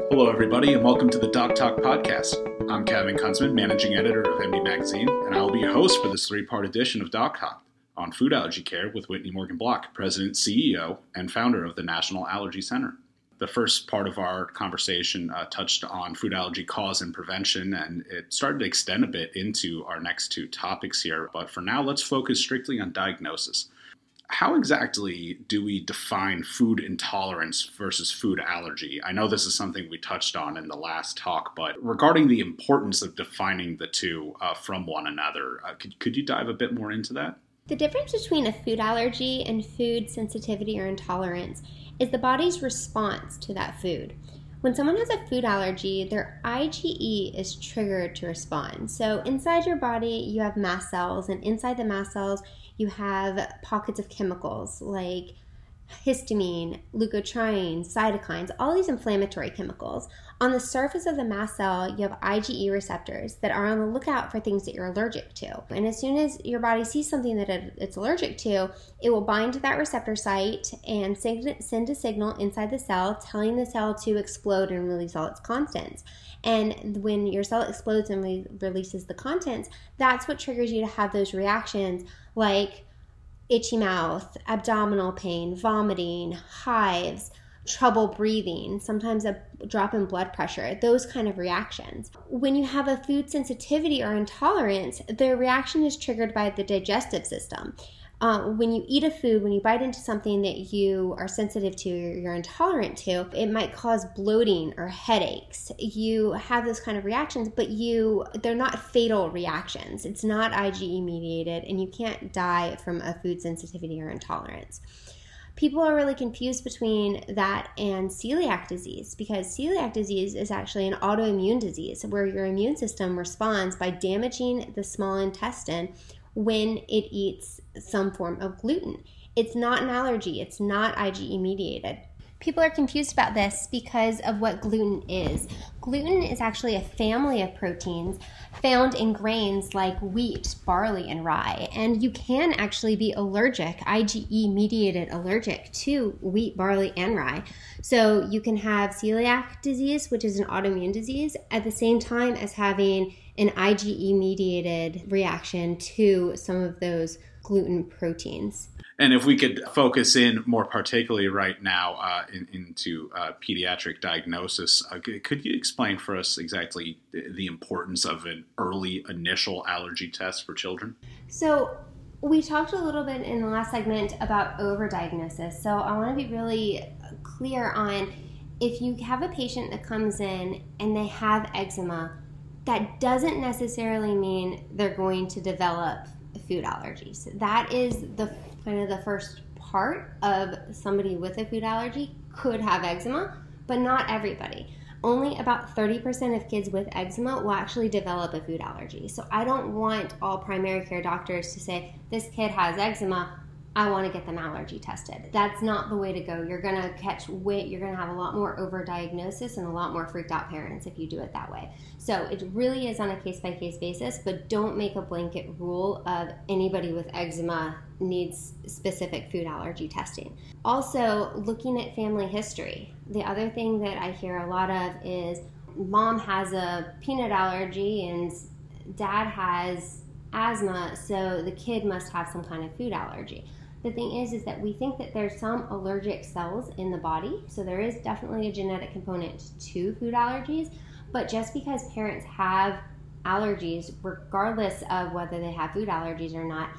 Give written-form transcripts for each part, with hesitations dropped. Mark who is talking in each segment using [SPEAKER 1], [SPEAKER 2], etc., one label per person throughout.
[SPEAKER 1] Hello, everybody, and welcome to the Doc Talk podcast. I'm Kevin Kunzman, managing editor of MD Magazine, and I will be your host for this three-part edition of Doc Talk on food allergy care with Whitney Morgan Block, president, CEO, and founder of the National Allergy Center. The first part of our conversation touched on food allergy cause and prevention, and it started to extend a bit into our next two topics here. But for now, let's focus strictly on diagnosis. How exactly do we define food intolerance versus food allergy? I know this is something we touched on in the last talk, but regarding the importance of defining the two from one another, could you dive a bit more into that?
[SPEAKER 2] The difference between a food allergy and food sensitivity or intolerance is the body's response to that food. When someone has a food allergy, their IgE is triggered to respond. So inside your body, you have mast cells, and inside the mast cells, you have pockets of chemicals like histamine, leukotrienes, cytokines, all these inflammatory chemicals. On the surface of the mast cell, you have IgE receptors that are on the lookout for things that you're allergic to. And as soon as your body sees something that it's allergic to, it will bind to that receptor site and send a signal inside the cell telling the cell to explode and release all its contents. And when your cell explodes and releases the contents, that's what triggers you to have those reactions like itchy mouth, abdominal pain, vomiting, hives, trouble breathing, sometimes a drop in blood pressure, those kind of reactions. When you have a food sensitivity or intolerance, the reaction is triggered by the digestive system. When you eat a food, when you bite into something that you are sensitive to or you're intolerant to, it might cause bloating or headaches. You have those kind of reactions, but they're not fatal reactions. It's not IgE mediated, and you can't die from a food sensitivity or intolerance. People are really confused between that and celiac disease, because celiac disease is actually an autoimmune disease where your immune system responds by damaging the small intestine when it eats some form of gluten. It's not an allergy. It's not IgE mediated. People are confused about this because of what gluten is. Gluten is actually a family of proteins found in grains like wheat, barley, and rye. And you can actually be allergic, IgE-mediated allergic to wheat, barley, and rye. So you can have celiac disease, which is an autoimmune disease, at the same time as having an IgE-mediated reaction to some of those gluten proteins.
[SPEAKER 1] And if we could focus in more particularly right now into pediatric diagnosis, could you explain for us exactly the importance of an early initial allergy test for children?
[SPEAKER 2] So we talked a little bit in the last segment about overdiagnosis. So I want to be really clear on, if you have a patient that comes in and they have eczema, that doesn't necessarily mean they're going to develop food allergies. That is the first part of somebody with a food allergy could have eczema, but not everybody. Only about 30% of kids with eczema will actually develop a food allergy. So I don't want all primary care doctors to say, this kid has eczema, I want to get them allergy tested. That's not the way to go. You're going to you're going to have a lot more overdiagnosis and a lot more freaked out parents if you do it that way. So it really is on a case-by-case basis, but don't make a blanket rule of anybody with eczema needs specific food allergy testing. Also, looking at family history. The other thing that I hear a lot of is mom has a peanut allergy and dad has asthma, so the kid must have some kind of food allergy. The thing is that we think that there's some allergic cells in the body, so there is definitely a genetic component to food allergies, but just because parents have allergies, regardless of whether they have food allergies or not,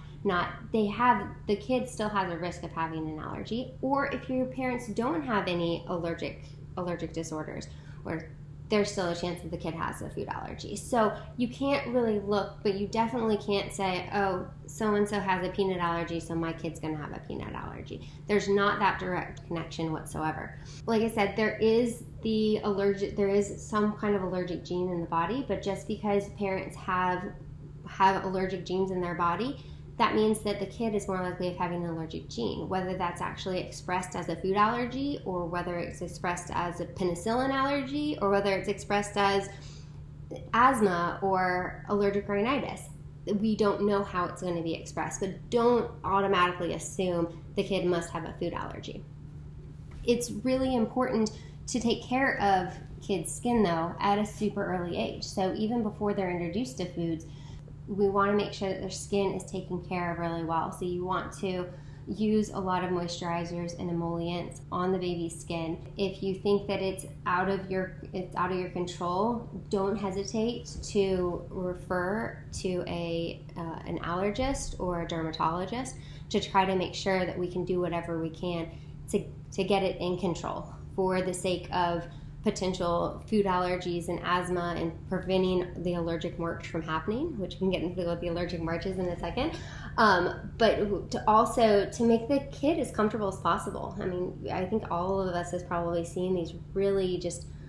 [SPEAKER 2] the kid still has a risk of having an allergy. Or if your parents don't have any allergic disorders, or there's still a chance that the kid has a food allergy. So you can't really look, but you definitely can't say, oh, so-and-so has a peanut allergy, so my kid's going to have a peanut allergy. There's not that direct connection whatsoever. Like I said, there is some kind of allergic gene in the body, but just because parents have allergic genes in their body, that means that the kid is more likely of having an allergic gene, whether that's actually expressed as a food allergy or whether it's expressed as a penicillin allergy or whether it's expressed as asthma or allergic rhinitis. We don't know how it's going to be expressed, but don't automatically assume the kid must have a food allergy. It's really important to take care of kids' skin, though, at a super early age. So even before they're introduced to foods, we want to make sure that their skin is taken care of really well. So you want to use a lot of moisturizers and emollients on the baby's skin. If you think that it's out of your control, don't hesitate to refer to an allergist or a dermatologist to try to make sure that we can do whatever we can to get it in control for the sake of potential food allergies and asthma and preventing the allergic march from happening, which we can get into the allergic marches in a second. But to make the kid as comfortable as possible. I mean, I think all of us has probably seen these really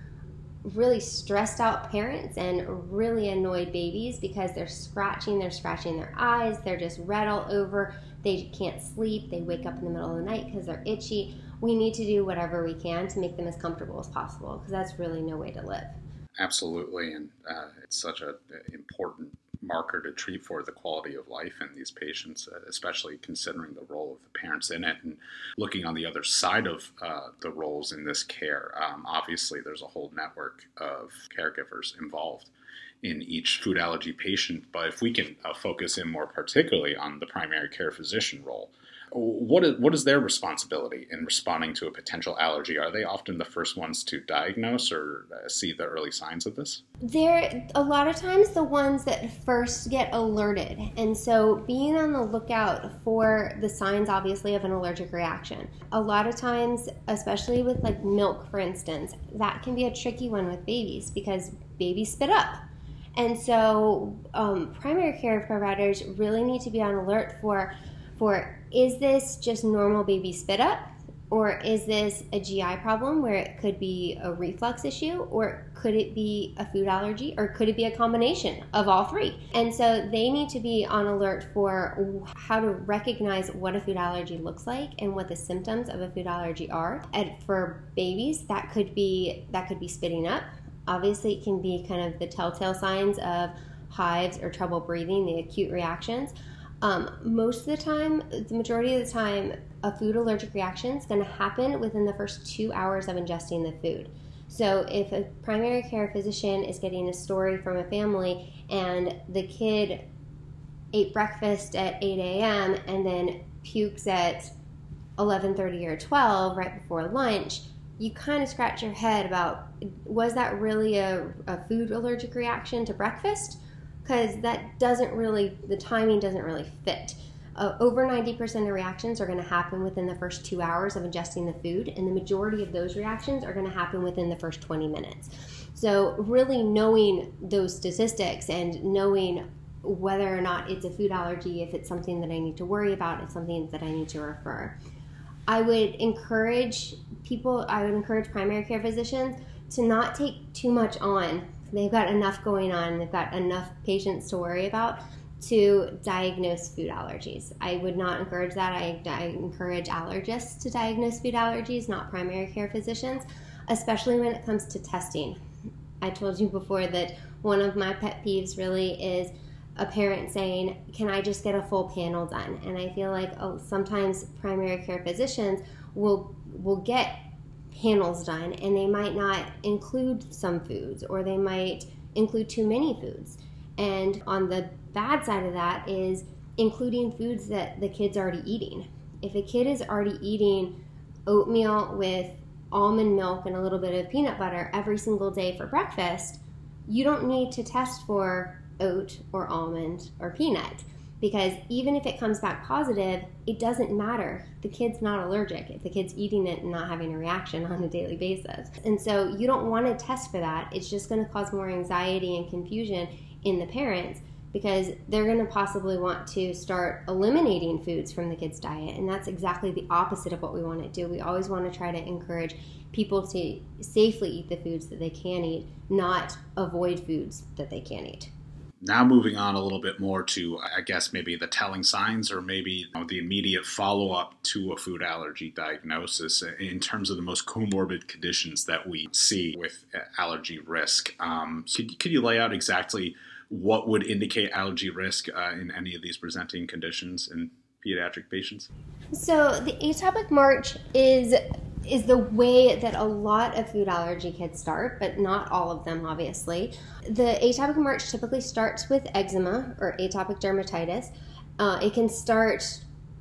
[SPEAKER 2] stressed out parents and really annoyed babies because they're scratching their eyes, they're just red all over, they can't sleep, they wake up in the middle of the night because they're itchy. We need to do whatever we can to make them as comfortable as possible because that's really no way to live.
[SPEAKER 1] Absolutely, and it's such an important marker to treat for the quality of life in these patients, especially considering the role of the parents in it and looking on the other side of the roles in this care. Obviously, there's a whole network of caregivers involved in each food allergy patient, but if we can focus in more particularly on the primary care physician role, what is their responsibility in responding to a potential allergy? Are they often the first ones to diagnose or see the early signs of this?
[SPEAKER 2] They're a lot of times the ones that first get alerted. And so being on the lookout for the signs, obviously, of an allergic reaction. A lot of times, especially with like milk, for instance, that can be a tricky one with babies because babies spit up. And so primary care providers really need to be on alert for is this just normal baby spit up, or is this a GI problem where it could be a reflux issue, or could it be a food allergy, or could it be a combination of all three? And so they need to be on alert for how to recognize what a food allergy looks like and what the symptoms of a food allergy are. And for babies, that could be spitting up. Obviously, it can be kind of the telltale signs of hives or trouble breathing, the acute reactions. Most of the time, the majority of the time, a food allergic reaction is going to happen within the first 2 hours of ingesting the food. So if a primary care physician is getting a story from a family and the kid ate breakfast at 8 a.m. and then pukes at 11:30 or 12 right before lunch, you kind of scratch your head about, was that really a food allergic reaction to breakfast? Because the timing doesn't really fit. Over 90% of reactions are going to happen within the first 2 hours of ingesting the food, and the majority of those reactions are going to happen within the first 20 minutes. So really knowing those statistics and knowing whether or not it's a food allergy, if it's something that I need to worry about, if something that I need to refer. I would encourage primary care physicians to not take too much on. They've got enough going on, they've got enough patients to worry about to diagnose food allergies. I would not encourage that. I encourage allergists to diagnose food allergies, not primary care physicians, especially when it comes to testing. I told you before that one of my pet peeves really is a parent saying, can I just get a full panel done? And I feel like sometimes primary care physicians will get panels done and they might not include some foods, or they might include too many foods. And on the bad side of that is including foods that the kid's already eating. If a kid is already eating oatmeal with almond milk and a little bit of peanut butter every single day for breakfast, you don't need to test for oat or almond or peanut, because even if it comes back positive, it doesn't matter. The kid's not allergic if the kid's eating it and not having a reaction on a daily basis. And so you don't want to test for that. It's just going to cause more anxiety and confusion in the parents, because they're going to possibly want to start eliminating foods from the kid's diet. And that's exactly the opposite of what we want to do. We always want to try to encourage people to safely eat the foods that they can eat, not avoid foods that they can't eat.
[SPEAKER 1] Now moving on a little bit more to, I guess, maybe the telling signs or maybe the immediate follow-up to a food allergy diagnosis in terms of the most comorbid conditions that we see with allergy risk. Could you lay out exactly what would indicate allergy risk in any of these presenting conditions in pediatric patients?
[SPEAKER 2] So the atopic march is is the way that a lot of food allergy kids start, but not all of them, obviously. The atopic march typically starts with eczema or atopic dermatitis. It can start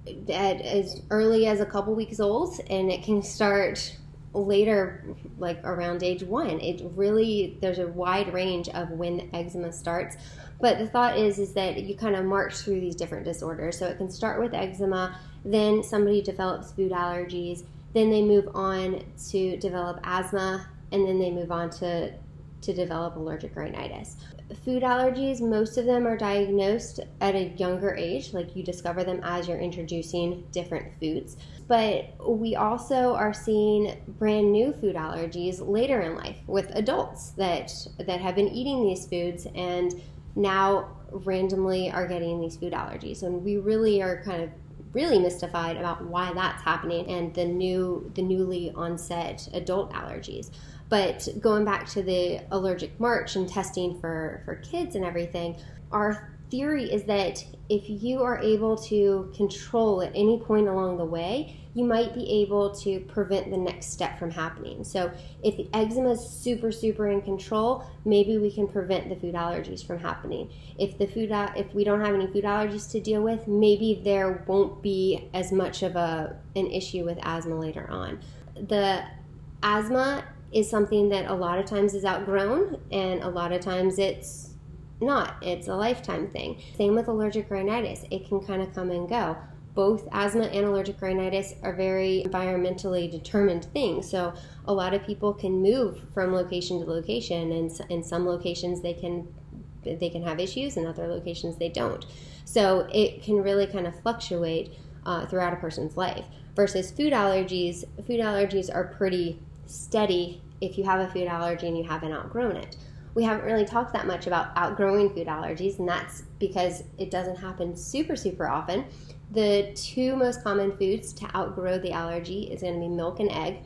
[SPEAKER 2] at as early as a couple weeks old, and it can start later, like around age 1. There's a wide range of when eczema starts. But the thought is that you kind of march through these different disorders. So it can start with eczema, then somebody develops food allergies, then they move on to develop asthma, and then they move on to develop allergic rhinitis. Food allergies, most of them are diagnosed at a younger age, like you discover them as you're introducing different foods. But we also are seeing brand new food allergies later in life with adults that have been eating these foods and now randomly are getting these food allergies. And we really are kind of really mystified about why that's happening and the newly onset adult allergies. But going back to the allergic march and testing for kids and everything, our theory is that if you are able to control at any point along the way, you might be able to prevent the next step from happening. So if the eczema is super, super in control, maybe we can prevent the food allergies from happening. If we don't have any food allergies to deal with, maybe there won't be as much of an issue with asthma later on. The asthma is something that a lot of times is outgrown, and a lot of times it's not. It's a lifetime thing. Same with allergic rhinitis. It can kind of come and go. Both asthma and allergic rhinitis are very environmentally determined things. So a lot of people can move from location to location, and in some locations they can have issues, and other locations they don't. So it can really kind of fluctuate throughout a person's life. Versus food allergies are pretty steady if you have a food allergy and you haven't outgrown it. We haven't really talked that much about outgrowing food allergies, and that's because it doesn't happen super, super often. The two most common foods to outgrow the allergy is going to be milk and egg.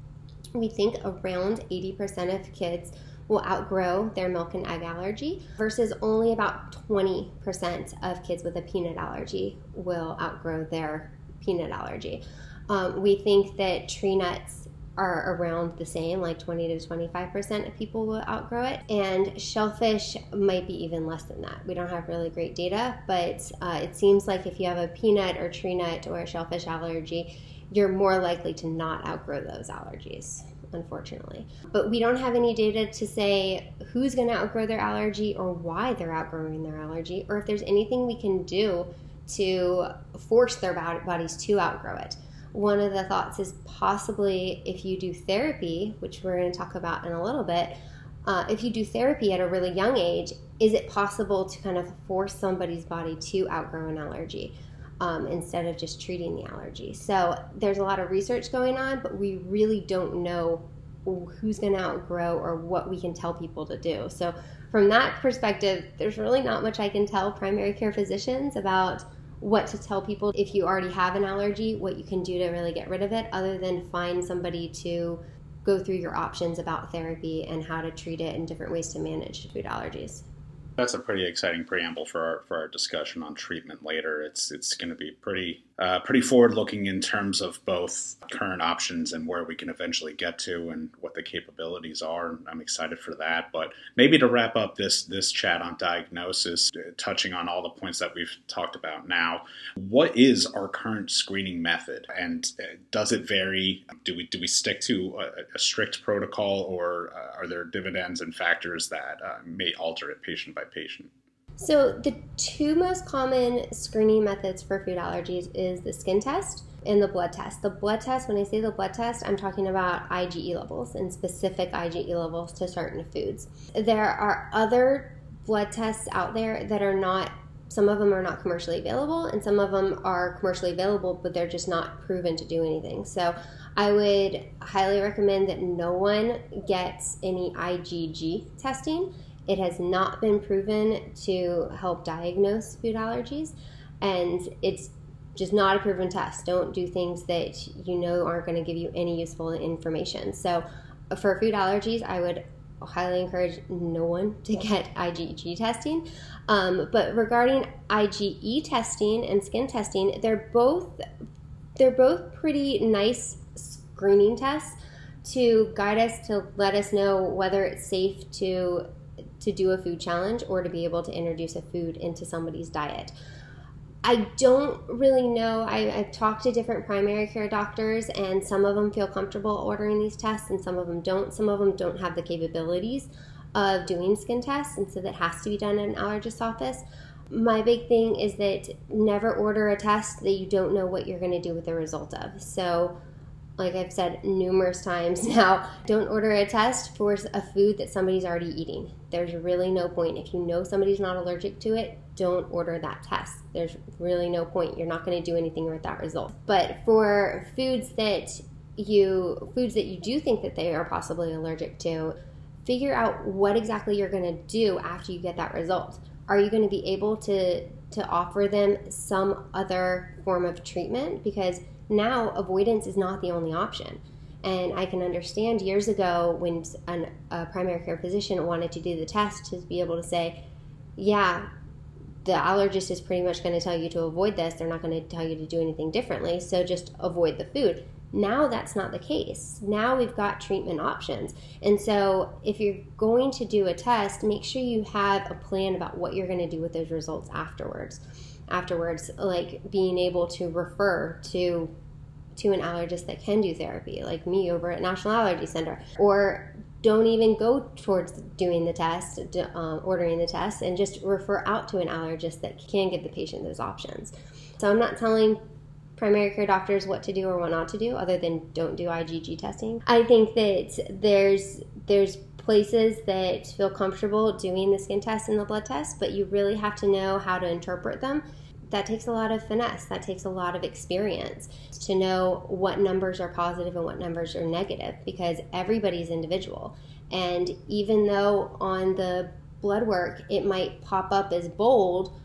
[SPEAKER 2] We think around 80% of kids will outgrow their milk and egg allergy versus only about 20% of kids with a peanut allergy will outgrow their peanut allergy. We think that tree nuts are around the same, like 20 to 25% of people will outgrow it, and shellfish might be even less than that. We don't have really great data, but it seems like if you have a peanut or tree nut or a shellfish allergy, you're more likely to not outgrow those allergies, unfortunately. But we don't have any data to say who's going to outgrow their allergy or why they're outgrowing their allergy, or if there's anything we can do to force their bodies to outgrow it. One of the thoughts is possibly if you do therapy, which we're going to talk about in a little bit, if you do therapy at a really young age, is it possible to kind of force somebody's body to outgrow an allergy instead of just treating the allergy? So there's a lot of research going on, but we really don't know who's going to outgrow or what we can tell people to do. So from that perspective, there's really not much I can tell primary care physicians about what to tell people if you already have an allergy, what you can do to really get rid of it, other than find somebody to go through your options about therapy and how to treat it and different ways to manage food allergies.
[SPEAKER 1] That's a pretty exciting preamble for our discussion on treatment later. It's going to be pretty forward-looking in terms of both current options and where we can eventually get to and what the capabilities are. I'm excited for that. But maybe to wrap up this chat on diagnosis, touching on all the points that we've talked about now, what is our current screening method, and does it vary? Do we stick to a strict protocol, or are there dividends and factors that may alter it patient by patient?
[SPEAKER 2] So the two most common screening methods for food allergies is the skin test and the blood test. The blood test, when I say the blood test, I'm talking about IgE levels and specific IgE levels to certain foods. There are other blood tests out there that are not, some of them are not commercially available, and some of them are commercially available, but they're just not proven to do anything. So I would highly recommend that no one gets any IgG testing. It has not been proven to help diagnose food allergies, and it's just not a proven test. Don't do things that you know aren't going to give you any useful information. So for food allergies, I would highly encourage no one to get IgG testing. But regarding IgE testing and skin testing, they're both pretty nice screening tests to guide us, to let us know whether it's safe to do a food challenge or to be able to introduce a food into somebody's diet. I don't really know. I've talked to different primary care doctors, and some of them feel comfortable ordering these tests and some of them don't. Some of them don't have the capabilities of doing skin tests, and so that has to be done in an allergist's office. My big thing is that never order a test that you don't know what you're going to do with the result of. So, like I've said numerous times now, don't order a test for a food that somebody's already eating. There's really no point. If you know somebody's not allergic to it, don't order that test. There's really no point. You're not going to do anything with that result. But for foods that you do think that they are possibly allergic to, figure out what exactly you're going to do after you get that result. Are you going to be able to offer them some other form of treatment? Because now avoidance is not the only option. And I can understand years ago when a primary care physician wanted to do the test to be able to say, yeah, the allergist is pretty much going to tell you to avoid this. They're not going to tell you to do anything differently, so just avoid the food. Now that's not the case. Now we've got treatment options. And so if you're going to do a test, make sure you have a plan about what you're going to do with those results afterwards. Like being able to refer to an allergist that can do therapy, like me over at National Allergy Center. Or don't even go towards doing the test, ordering the test, and just refer out to an allergist that can give the patient those options. So I'm not telling primary care doctors what to do or what not to do, other than don't do IgG testing. I think that there's places that feel comfortable doing the skin test and the blood test, but you really have to know how to interpret them. That takes a lot of finesse. That takes a lot of experience to know what numbers are positive and what numbers are negative, because everybody's individual. And even though on the blood work it might pop up as bold,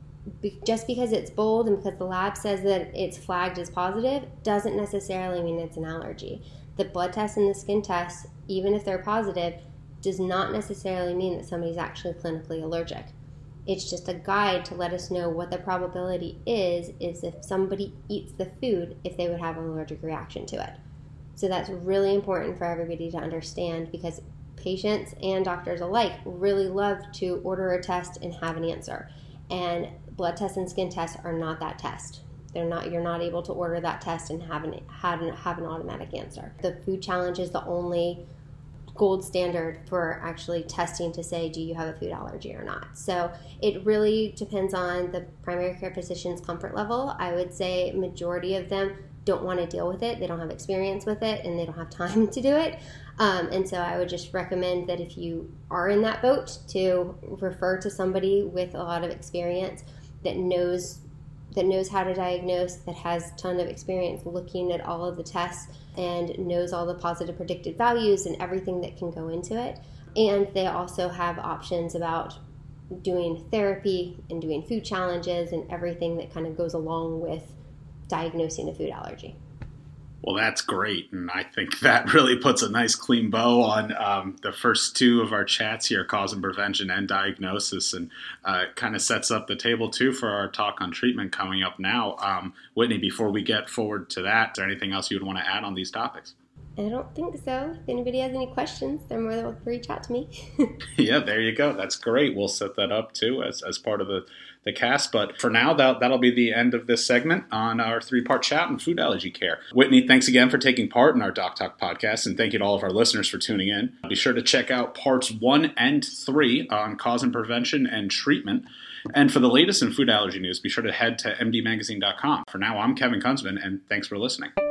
[SPEAKER 2] just because it's bold and because the lab says that it's flagged as positive doesn't necessarily mean it's an allergy. The blood test and the skin test, even if they're positive, does not necessarily mean that somebody's actually clinically allergic. It's just a guide to let us know what the probability is if somebody eats the food, if they would have an allergic reaction to it. So that's really important for everybody to understand, because patients and doctors alike really love to order a test and have an answer. And blood tests and skin tests are not that test. You're not able to order that test and have an automatic answer. The food challenge is the only gold standard for actually testing to say, do you have a food allergy or not? So it really depends on the primary care physician's comfort level. I would say majority of them don't want to deal with it. They don't have experience with it, and they don't have time to do it. And so I would just recommend that if you are in that boat, to refer to somebody with a lot of experience that knows how to diagnose, that has a ton of experience looking at all of the tests and knows all the positive predicted values and everything that can go into it. And they also have options about doing therapy and doing food challenges and everything that kind of goes along with diagnosing a food allergy.
[SPEAKER 1] Well, that's great, and I think that really puts a nice clean bow on the first two of our chats here, cause and prevention and diagnosis, and kind of sets up the table, too, for our talk on treatment coming up now. Whitney, before we get forward to that, is there anything else you would want to add on these topics?
[SPEAKER 2] I don't think so. If anybody has any questions, they're more than welcome to reach out to me.
[SPEAKER 1] Yeah, there you go. That's great. We'll set that up, too, as part of the cast. But for now, that'll be the end of this segment on our 3-part chat on food allergy care. Whitney, thanks again for taking part in our Doc Talk podcast, and thank you to all of our listeners for tuning in. Be sure to check out parts 1 and 3 on cause and prevention and treatment. And for the latest in food allergy news, be sure to head to mdmagazine.com. For now, I'm Kevin Kunzman, and thanks for listening.